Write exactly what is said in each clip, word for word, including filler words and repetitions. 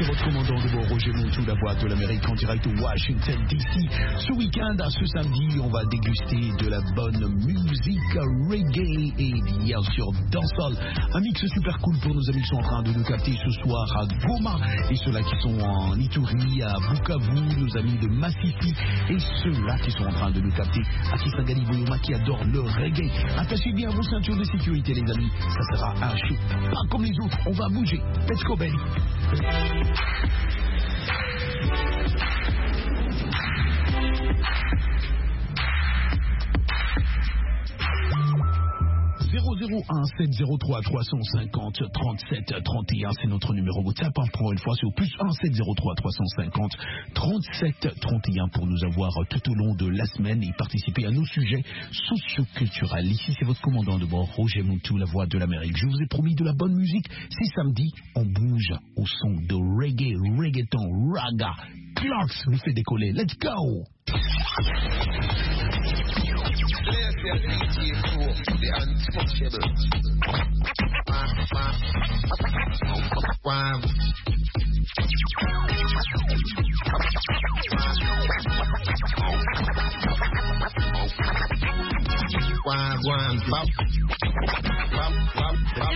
c'est votre commandant de bord, Roger Montou, la voix de l'Amérique en direct de Washington D C. Ce week-end, ce samedi, on va déguster de la bonne musique reggae et bien sûr dancehall. Un mix super cool pour nos amis qui sont en train de nous capter ce soir à Goma et ceux-là qui sont en Ituri, à Bukavu, nos amis de Massissi et ceux-là qui sont en train de nous capter à Kisangani Boyoma qui adorent le reggae. Attachez bien vos ceintures de sécurité, les amis. Ça sera un show pas comme les autres. On va bouger. Let's go, baby. zéro zéro un sept zéro trois trois cent cinquante trente-sept trente et un, c'est notre numéro WhatsApp. Pour une fois, c'est au plus un sept zéro trois trois cent cinquante trente-sept trente et un pour nous avoir tout au long de la semaine et participer à nos sujets socioculturels. Ici, c'est votre commandant de bord, Roger Montou, la voix de l'Amérique. Je vous ai promis de la bonne musique. C'est samedi, on bouge au son de reggae, reggaeton, raga. Clarks nous fait décoller. Let's go! The untouchable. Wow. Wow, wow, bop. Bop, bop, bop.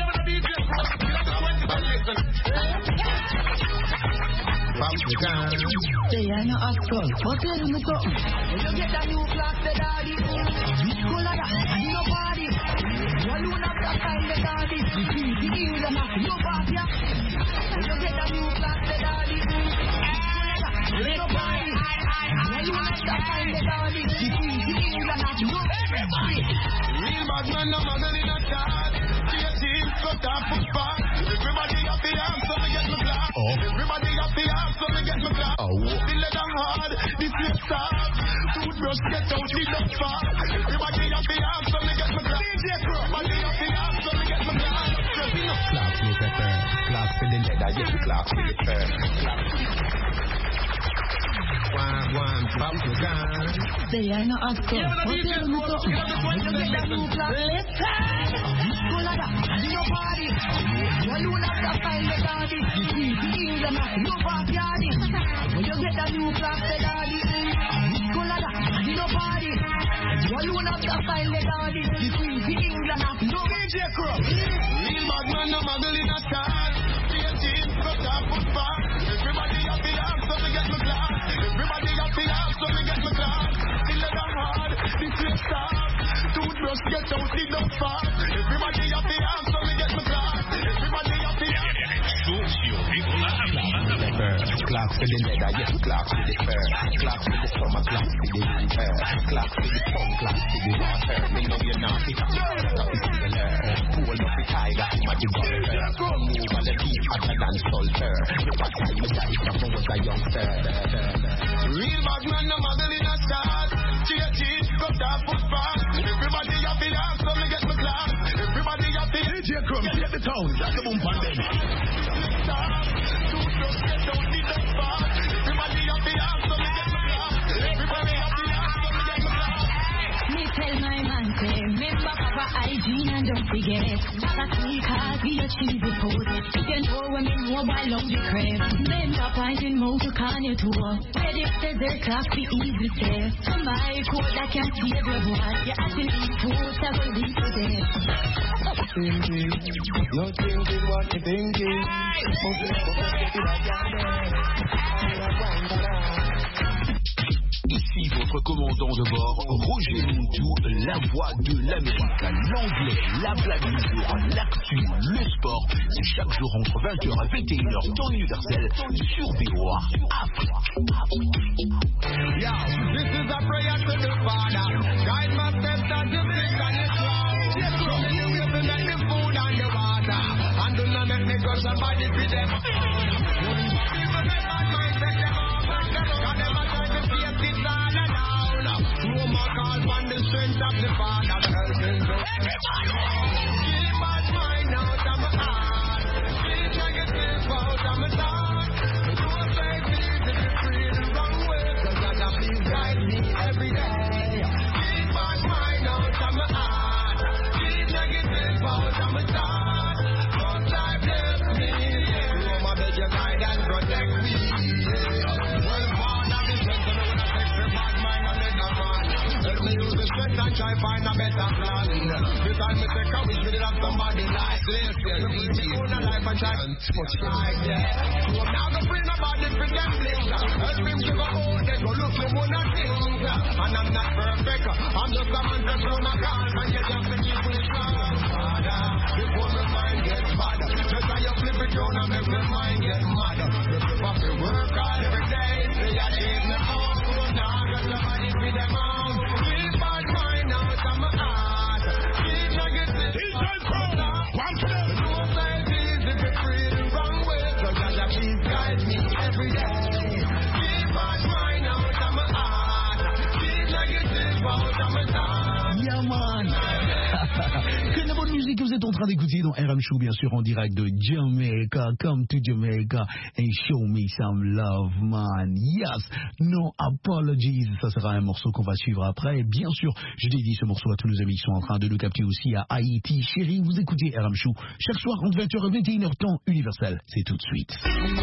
They are not at all. What are you go? You get a new class, the daddy. School like that, no party. One you not that kind of daddy. You need them, no party. You get a new class, the daddy. No party. One you not that kind of daddy. You need them, no everybody. Real bad man, no mother in a card. See a team, cut off foot fast. Everybody up the arm, so they get my glass. Everybody up the arm, so they get my glass. Feel it down hard, this is soft. Toothbrush get out, the dust fast. Everybody up the arm, so they get my glass. Everybody up the arm, so they get my glass. Clap with the fur, clap with the leather, yes, clap with the fur. One, one, bump to gun. They are not at all. What are you go? You get a new class, let's go like that, no party. One you not that kind of daddy. You need them, no party. When you get a new class, the daddy. Go like that, no party. One you not that kind of daddy. You need them, no D J Crow. Real bad man, no muggle in a start. See a team, cut off foot fast. Everybody up the arm, so they get my glass. Everybody up the arm, so they get my glass. Feel it down hard, this is soft. Toothbrush get out, the dust fast. Everybody up the arm, so they get my glass. Everybody up the arm. Clocks with the leather, yes, clocks with the fur. Clocks with the summer, clocks with the winter. Clocks with the sun, clocks with the water. Me know you're not fit, clocks with the leather. Pull up the tiger, I'm a devour. Come move on the beat, hotter than sulfur. Look at how you die from when I was a youngster. Real bad man, no mother in a start. See a teeth, cut off foot fast. Everybody up the arm, so me get my glass. Everybody up the D J Crumb, get the town, that's the boom pan them. Toothbrush get out the dust fast. Everybody up the arm, so me get my glass. Everybody up the arm, so me get my glass. Me tell my man, say, remember Papa hygiene and don't forget. That we call be a cheesy food. You can know when me know by love the crave. Remember pointing mouth to can you too. Ready to the class be easy say. Somebody cold that can save your boy. You have to eat food, so will be today. Thinking, you're thinking what you're thinking. Ici votre commandant de bord, Roger Montou, la voix de l'Amérique, l'anglais, la blague du jour, l'actu, le sport. C'est chaque jour entre vingt heures et vingt et une heures temps universel sur V O A Afrique. Yo, this is a prayer to the Father. Guide my steps and to think on His cloud. Show me the way to get the food and the water. And do not make me go somebody feed them. Wouldn't people make bad mind take them off and them. Cause them are trying to face this all down. Throw my call on the strength of the Father. Keep bad mind out of my heart. Keep negative out of my thoughts. Don't take me to be free the wrong way. Cause I got please guide me every day. Keep bad mind out of my heart. Keep negative out of my thoughts. Don't I bless me. Yeah. Oh, my beg you guide boy find a better plan. Because me take a wish me did have somebody like this. Me own a life and try to touch like that. So now the free nobody for them things. Help him to go out there, go look for one of things. And I'm not perfect. I'm just a man that's on a call. And you just to keep it strong. Before my mind gets bad, just how you flip it down and make my mind get mad. You have to work hard every day. Say I achieve my own. Now I got somebody for them on. Keep my mind out of my heart. Keep negative. Keep my mind out. Don't say it's easy to free the wrong way. So Jaja, please guide me every day. Keep my mind out of my heart. Keep negative out of my heart. Yeah, man. Que de la bonne musique que vous êtes en train d'écouter dans R M Show, bien sûr, en direct de Jamaica. Come to Jamaica and show me some love, man. Yes, no apologies. Ça sera un morceau qu'on va suivre après. Et bien sûr, je dédie ce morceau à tous nos amis qui sont en train de nous capter aussi à Haïti. Chérie, vous écoutez R M Show chaque soir entre vingt heures et vingt et une heures temps universel. C'est tout de suite.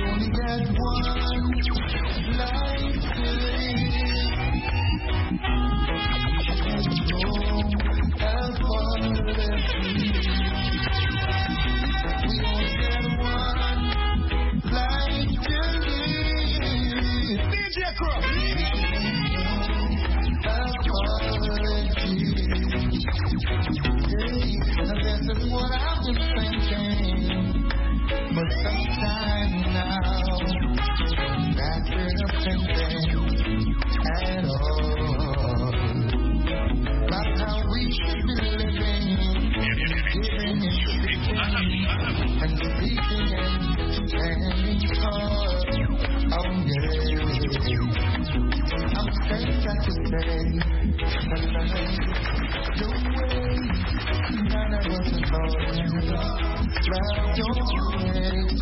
What I've been thinking, but sometime now, not really thinking at all about how we should be living, giving and speaking, and speaking and standing tall. Oh yeah, I'm saying that to say, the way none of us are going, love don't wait,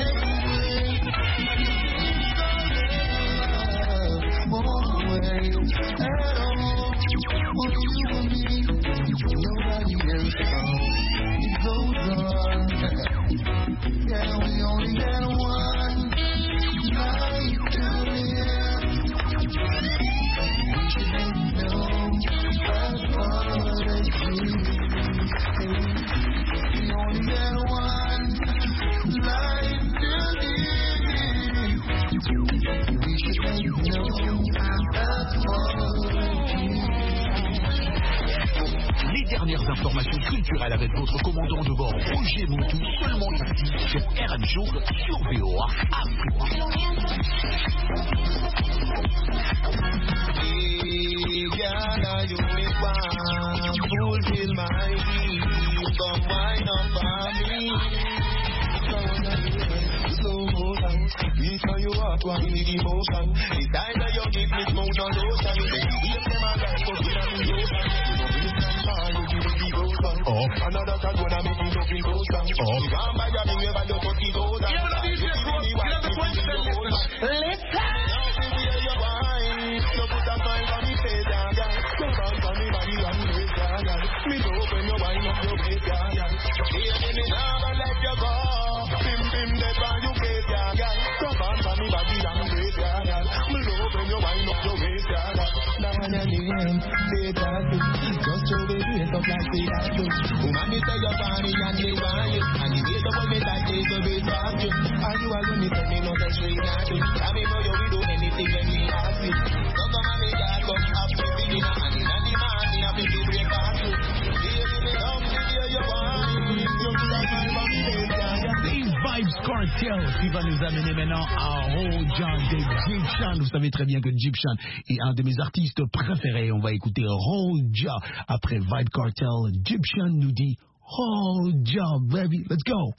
love won't wait at all. For you and me, nobody else knows. It goes on. Yeah, we only got one life to live. We should know apology. We only got one life to live. We should know apology. Les dernières informations culturelles avec votre commandant de bord Roger Moutou, seulement ici sur R M Show sur V O A Afrique. Fulfill my dreams, come wine up for me. Slow motion, before you walk, one with emotion. It's time that you give me smoke on lotion. We have them all right, but we don't need lotion. You don't far, you give me devotion. Oh, another cat gonna make me looking closer. Oh, you can't buy your thing, you buy your fucking gold. Yeah, but I'm easy, bro. You have the point to tell you. Listen. Now, see where you wine. You put a smile on me face, yeah, yeah. Come on, come me body and waist, yeah, yeah. Me know when you wind up your waist, yeah, yeah. Baby, me never let you go. Bim, bim, dead by your face, yeah, yeah. Come on, come me body and waist, yeah, yeah. Me know when you wind up your waist, yeah, yeah. Down in the end, say that too. Just show me waist up like say that too. Woman, me say you're funny and they want you. And the way the one me that take the base off you. And you are going to tell me no that straight at you. I mean, know you will do anything when me ask you. So come on, me God, come up with me dinner. And in the morning, I'm in the break off you. Baby, me love me, dear, you want me. You feel like my mommy, These Vibes Cartel qui va nous amener maintenant à Roja de Gyptian. Vous savez très bien que Gyptian est un de mes artistes préférés. On va écouter Roja après Vibe Cartel. Gyptian nous dit Roja, baby, let's go.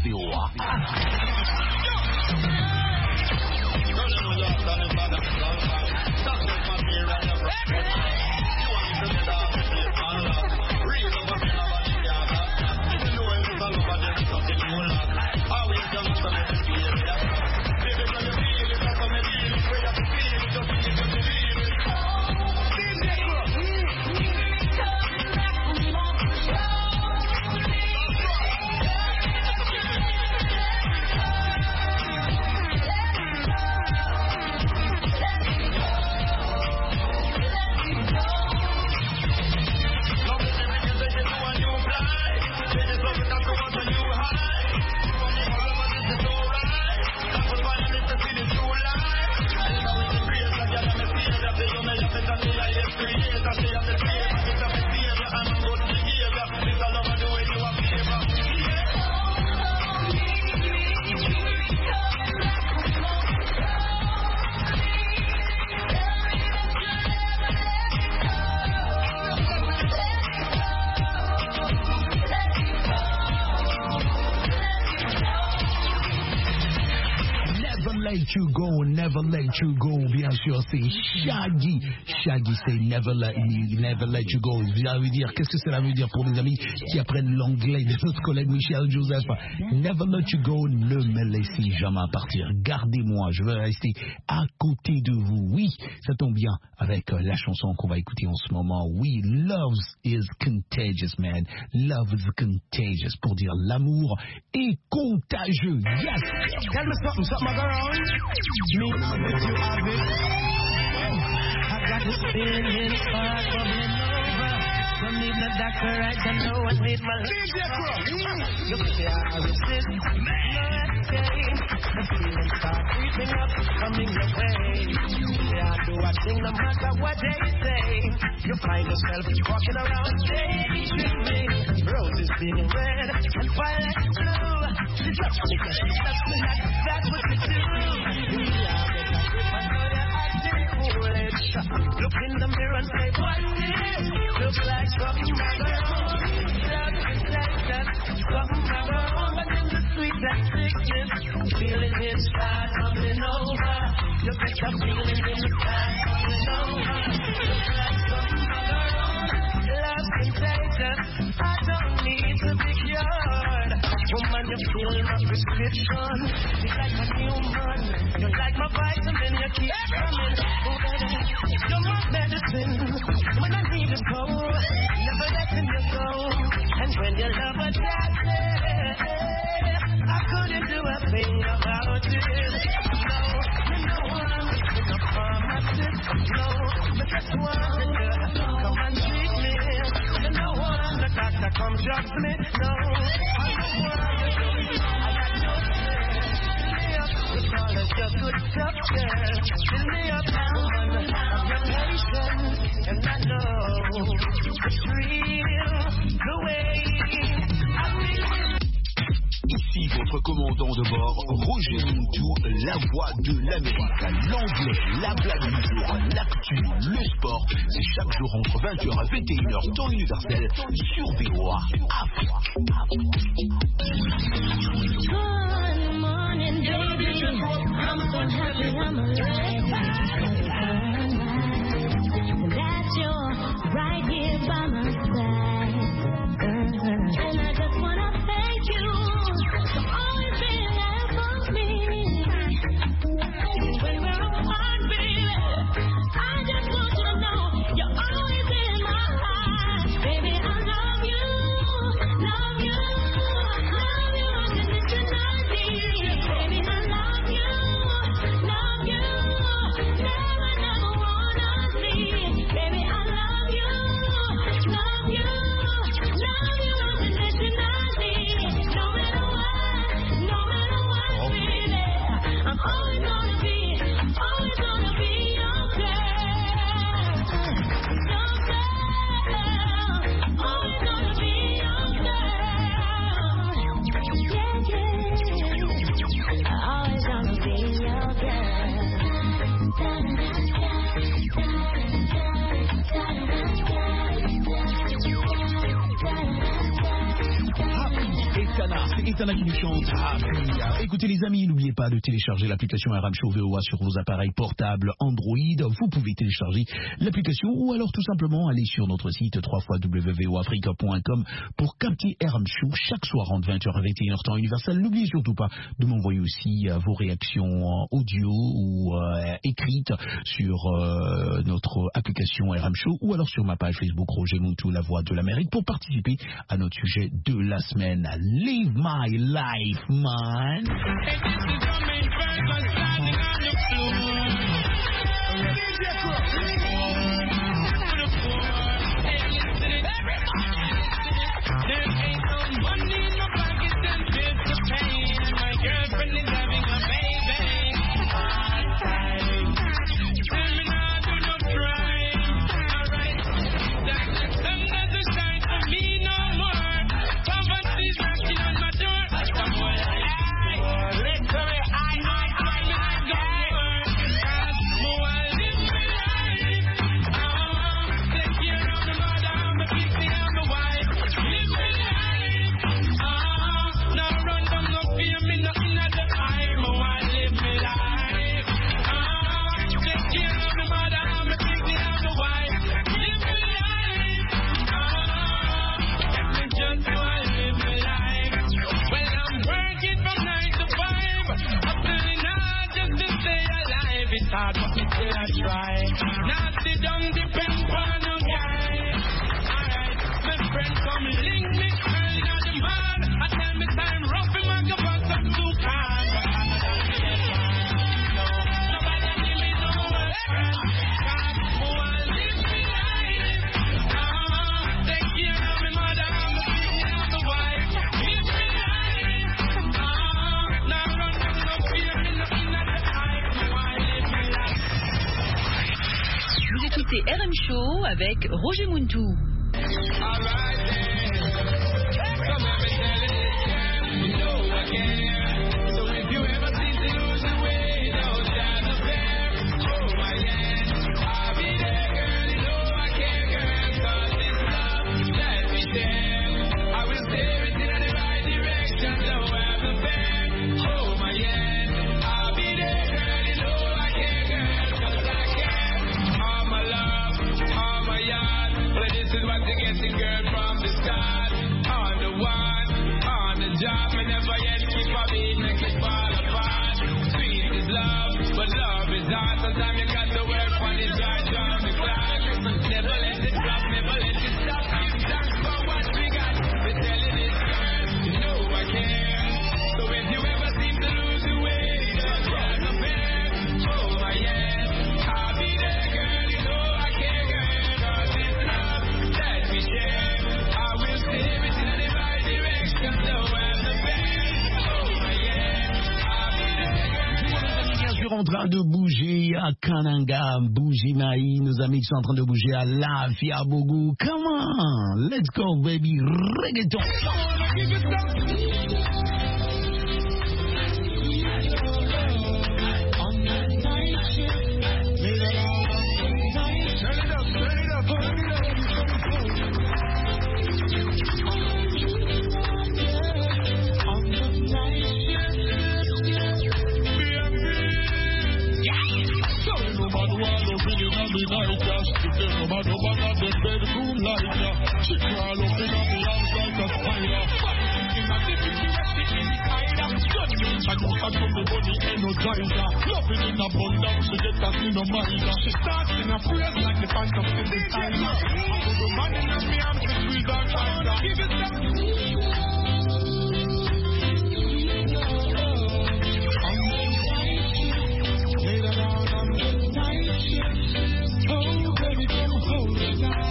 V O A. Let you go, never let you go. Bien sûr, c'est Shaggy. Shaggy, c'est never let me, never let you go. Ça veut dire, qu'est-ce que cela veut dire pour les amis qui apprennent l'anglais de notre collègue Michel Joseph? Never let you go, ne me laissez jamais partir. Gardez-moi, je veux rester à côté de vous. Oui, ça tombe bien avec la chanson qu'on va écouter en ce moment. Oui, love is contagious, man. Love is contagious. Pour dire l'amour est contagieux. Yes! Tell me something, something, girl. Me have it, you have it. I got this feeling in the heart bubbling over. Don't need no doctor, I don't know what made my life. Look at the I resist, no escape. The feeling start creeping up, coming your way. Yeah, I do a thing no matter what they say. You find yourself walking around daydreaming. Roses being red and violets blue. She touched me, she touched me like that's what you do. You love it, I know you're acting foolish. Look in the mirror and say, what is? Looks like something I go. Love is like that, something I go. But in the sweet and sickness, feeling it start coming over. You get the feeling in the start coming over. Looks like something I go. Love's contagious, I don't need to be cured. Woman, you're feeling my prescription. You're like a human. You're like my vitamin. You keep coming. You're my medicine. When I need you so, never letting you go. And when you love a daddy, I couldn't do a thing about it. No, you know I'm in a pharmacist. No, but that's why you come and treat me. You know I'm the doctor, come judge me. No, I know why you do it. I got no fear. You call it your good doctor. Fill me up, woman. I'm your patient, and I know it's real. The way I feel. Ici votre commandant de bord, Roger Muntou, la voix de l'Amérique, l'anglais, la blague du jour, l'actu, le sport. C'est chaque jour entre vingt heures et vingt et une heures temps universel sur V O A Afrique. Good morning, baby. I'm so happy I'm alive. That you're right here by my side. And I just wanna thank you for always being there for me. When we're apart, baby, I just want you to know you're always in my heart. Baby, I love you, love you, love you unconditionally. Baby, I love you, love you, never, never wanna see. Baby, I love you. Etana, c'est Etana qui nous chante. Ah, puis, euh, écoutez les amis, n'oubliez pas de télécharger l'application R M Show V O A sur vos appareils portables Android. Vous pouvez télécharger l'application ou alors tout simplement aller sur notre site w w w point v o africa point com pour capter R M Show chaque soir entre vingt heures et vingt et une heures temps universel. N'oubliez surtout pas de m'envoyer aussi euh, vos réactions euh, audio ou euh, écrites sur euh, notre application R M Show ou alors sur ma page Facebook Roger Muntu, la voix de l'Amérique, pour participer à notre sujet de la semaine. Live my life, man. R M Show avec Roger Muntu. En train de bouger à Kananga, Bujimaï, nos amis qui sont en train de bouger à Lafia Bougou. Come on, let's go baby, reggaeton. She crawl up in the arms like a spider. In a difficulty insider. I know how to be body energizer. Love it in abundance, she get that in a mind. She starts in a phrase like the phantom in the time. I put the man in me arms to squeeze her tighter. Give it up. Lay down on the night shift. Oh, baby, come hold me down.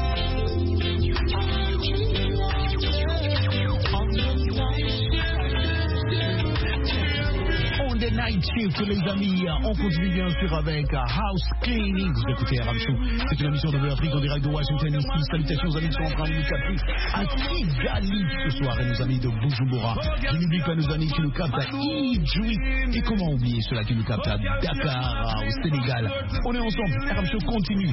On the night Night Shift, les amis. On continue bien sûr avec House Cleaning. Vous écoutez R M Show. C'est une émission de Beatrice en direct de Washington D C. Salutations aux amis qui sont en train de nous capter à Kigali ce soir et nos amis de Bujumbura. Je n'oublie pas nos amis qui nous captent à Idjoui. Et comment oublier ceux-là qui nous captent à Dakar, au Sénégal. On est ensemble. R M Show continue.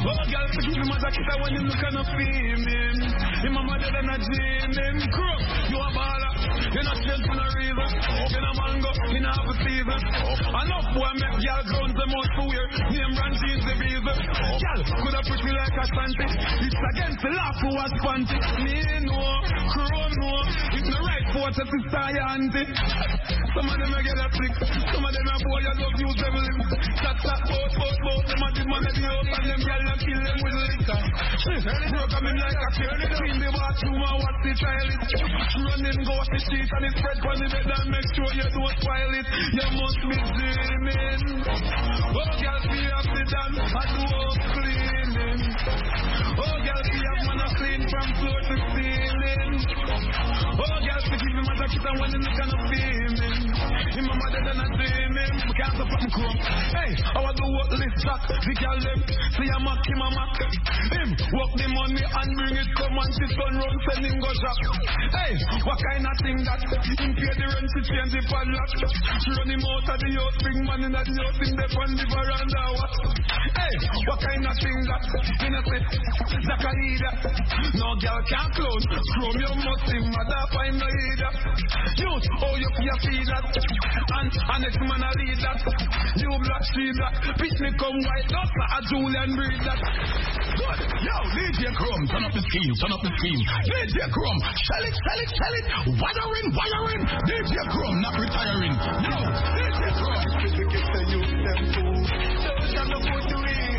Enough boy make girl ground the most for wear. Name brand jeans the reason. Girl could have put me like a shanty. It's against the law who was panty. Me no, crow no. It's the right force to sister auntie. Some of them a get a flick. Some of them a boy I love use devil. Chat chat boat boat boat. Them a did man a the out and them girl a kill them with liquor. Broke them in like a kid. Clean the bathroom and watch the child it. Running go off the street and it spread on the bed and make sure you don't spoil it. You must be dreaming. Oh, girl, be up the dance and do up cleaning. Oh, girl, be up man a clean from floor to ceiling. Oh, girl, be give him as a kiss and when him kind of feeling. Him a mother than a dreaming. Because of him crumb. Hey, I want to work list back. The girl them, see a mac, him a mac. Him, work the money and bring it come and sit on run, send him go shop. Hey, what kind of thing that? Him pay the rent to change the padlock. She run him out of the house, big man in the house, in the on the veranda. Hey, what kind of thing that? Innocent, Zachariah. No girl can't clone. Chrome your must him, mother find no either. Youth, oh you feel feel that. And, and next man a lead that. You black, she black. Pitch me come white, not a Julian breed that. Good, yo, D J Chrome, turn up the scheme, turn up the scheme. D J Chrome, sell it, sell it, sell it. Wiring, wiring. D J Chrome, not retiring. No, D J Chrome. The kids they use them too. Don't have no food to eat.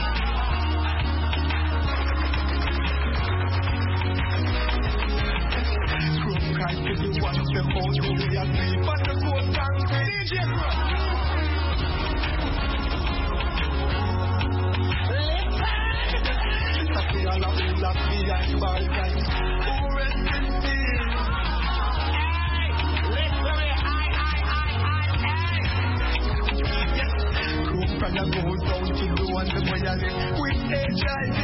Chrome kind to do one of them all who we are sleep. But the court can't D J Chrome. Listen. All of you love me and ball guys. Who rest in peace. Hey, listen me, I, I, I, I, I. Yes, Chrome kind of goes down to the one the way I live with H I V.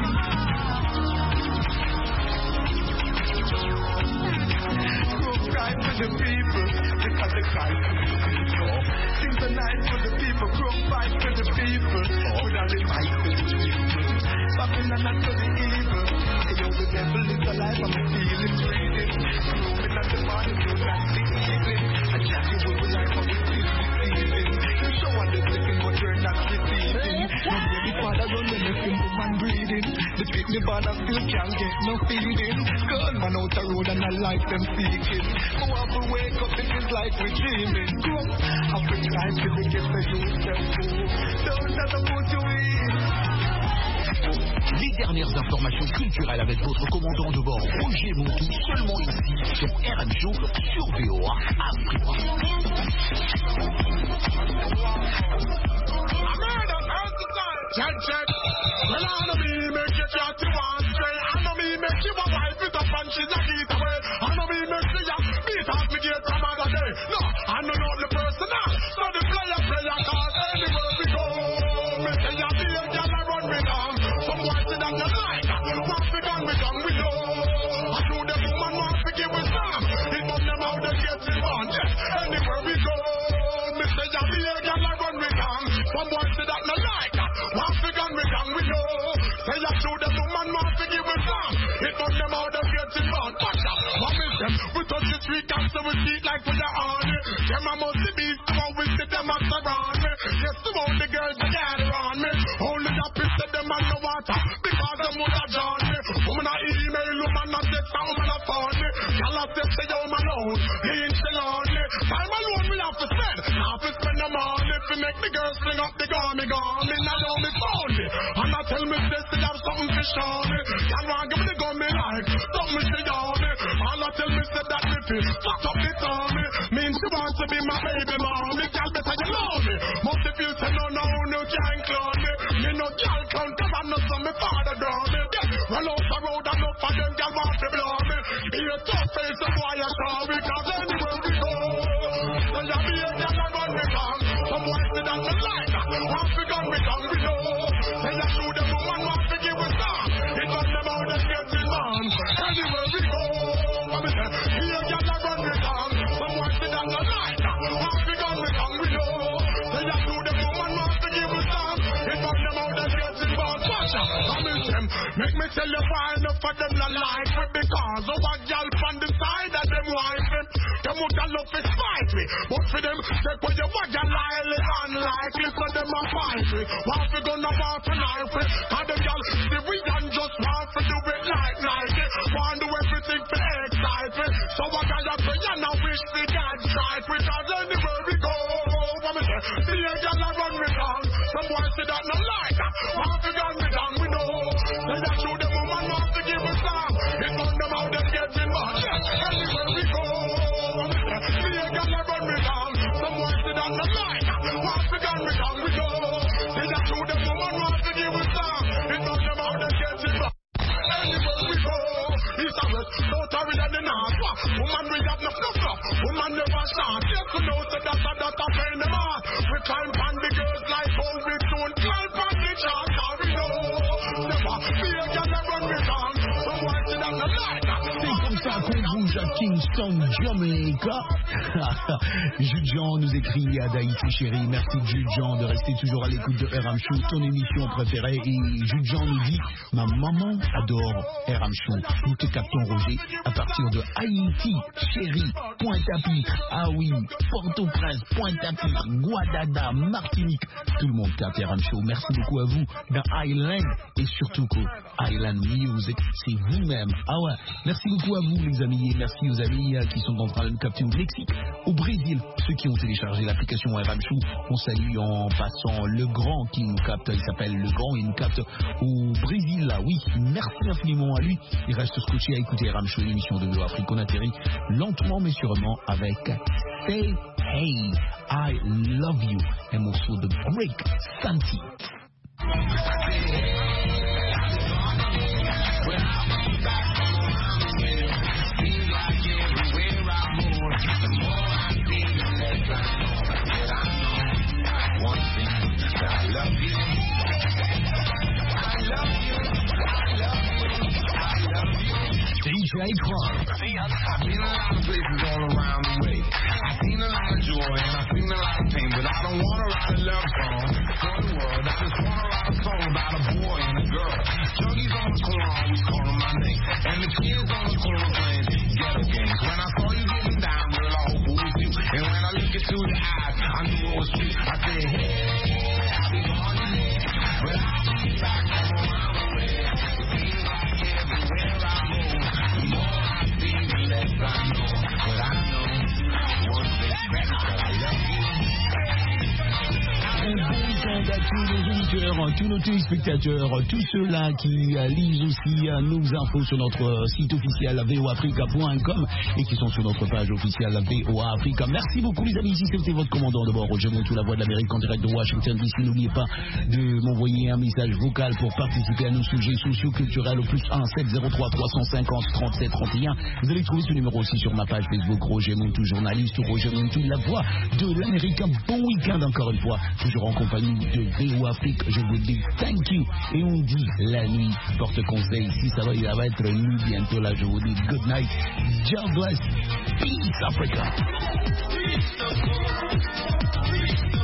Chrome cry for the people because they cry for the people. Sing the night for the people. Chrome fight for the people. Would I fight for the people? Babylon not to the evil. Hey, yo, the devil is alive, I'm feeling breathing. Moving at the body, you can't see evening. I jack you with the life, I'm still deceiving. You show what they're looking, but you're not receiving. No baby father, run the looking, woman breathing. The pick me father still can't get no feeding. Gun man out the road and I like them seeking. Go up and wake up, it is like we're dreaming. Come, I've been trying to get the youth them food. Don't have to put you in. Les dernières informations culturelles avec votre commandant de bord Roger Montou, seulement ici sur R M Show sur V O A Afrique. Check, check. Well, I know me make you chat to one stray. I know me make you a wife it up and she's a get away. I know me make you beat off me gate some other day. No, I know not the person now. So the player, player, cause anywhere we go. Me say you be a girl and run me down. Some boys say that you like. Want to gun me down, we know. I know the woman wants to give us some. It must them out the gate in on. Yes, anywhere we go. Me say you be a girl and run me down. Some boys say that you like. Want to gun me down, we know. Say you show the woman want to give us some. It must them out the gate in on. Watch out, what is them? We touch the street and so we see like we are on it. Them a must be beast, come on, we see them a surround me. Yes, to all the girls that gather on me. Only the pissed them and the water. Because them would have drawn me. Woman a email, woman a text, and woman a phone me. Y'all a say, say, yo, man, alone. He ain't still on me. Time alone we have to spend. Now to spend the money to make the girls sling up the garmy garmy. Now know me phone me. And I tell me this, they have something to show me. Y'all want give me the gun me like. Something to show me. All I tell me said that me feel. Fuck up the tummy. Means she wants to be my baby mommy. Y'all better you know me. Most of you say no, no, no, can't clone me. Me no y'all count cause I know some me father draw me. Run out the road and up for them y'all want to blow me. Be a tough face of why you saw me. Cause anywhere we go. So y'all be a y'all and run me Make me tell you why enough of them not like me. Because of a girl from the side of them wife me. Them would have love to spite me. But for them, they put you what you highly unlikely. So them a fight me. Want to go no more to knife me. And them girl, the we don't just want to do it like Nike. Want to do everything to excite me. So I got a pray and I wish we got sight. Because anywhere we go, what me say, the girl a run me down. Some boys say that no like that. Want to gun me down, we know. They just show them woman want to give a song. It run them out, them getting mad. Anywhere we go, what me say, the girl a run me down. Some boys say that no like that. Want to gun me down, we know. They just show them woman want to give a song. It run them out, them getting mad. Anywhere we go, east and west, south or in the north. Woman we have no fluff up. Woman never start. Yes, we know so that's a that's a pain them heart. We climb on the girls like how we don't climb on the chart. How we know never be a girl that run me down. So why should I not like that? C'est comme ça qu'on bouge à Kingston, Jamaica. Jude Jean nous écrit à d'Haïti chérie. Merci Jude Jean de rester toujours à l'écoute de R M Show, ton émission préférée. Et Jude Jean nous dit, ma maman adore R M Show. Nous te captons Roger à partir de Haïti chérie, Pointe-à-Pitre. Ah oui, Port-au-Prince, Pointe-à-Pitre, Guadada, Martinique. Tout le monde capte R M Show. Merci beaucoup à vous dans Island et surtout que Island Music, c'est vous-même. Ah ouais, merci beaucoup à vous les amis et merci aux amis euh, qui sont en train de nous capter au Mexique, au Brésil, ceux qui ont téléchargé l'application R M Show. On salue en passant le grand qui nous capte, il s'appelle le grand, il nous capte au Brésil là, oui, merci infiniment à lui. Il reste scotché à écouter R M Show, l'émission de Véo Afrique. On atterrit lentement mais sûrement avec Say Hey, I Love You, un morceau de Break Santi. D J Club. I've been a lot of places all around the way. I've seen a lot of joy and I've seen a lot of pain, but I don't want to write a love song for the world. I just want to write a song about a boy and a girl. Junkies on the corner always calling my name, and the kids on the corner playing ghetto games. When I saw you getting down, girl, I hope it was you. And when I looked into your eyes, I knew it was true. I said, hey, I'll be gone today, but I'll be back from around the way. It seems like everywhere I go, the more I see, the less I know. But I know one thing, that I love you. Un bon week-end à tous nos auditeurs, tous nos téléspectateurs, tous ceux-là qui euh, lisent aussi euh, nos infos sur notre euh, site officiel v o africa point com et qui sont sur notre page officielle V O A Africa. Merci beaucoup les amis, ici c'était votre commandant de bord, Roger Montou, la voix de l'Amérique en direct de Washington D C. N'oubliez pas de m'envoyer un message vocal pour participer à nos sujets socio-culturels au plus un sept zéro trois trois cent cinquante trente-sept trente et un. Vous allez trouver ce numéro aussi sur ma page Facebook, Roger Montou, journaliste, ou Roger Montou, la voix de l'Amérique. Un bon week-end encore une fois, toujours en compagnie de V O Afrique. Je vous dis thank you et on dit la nuit porte conseil. Si ça va, il va être nuit bientôt là. Je vous dis good night, God bless, peace Africa.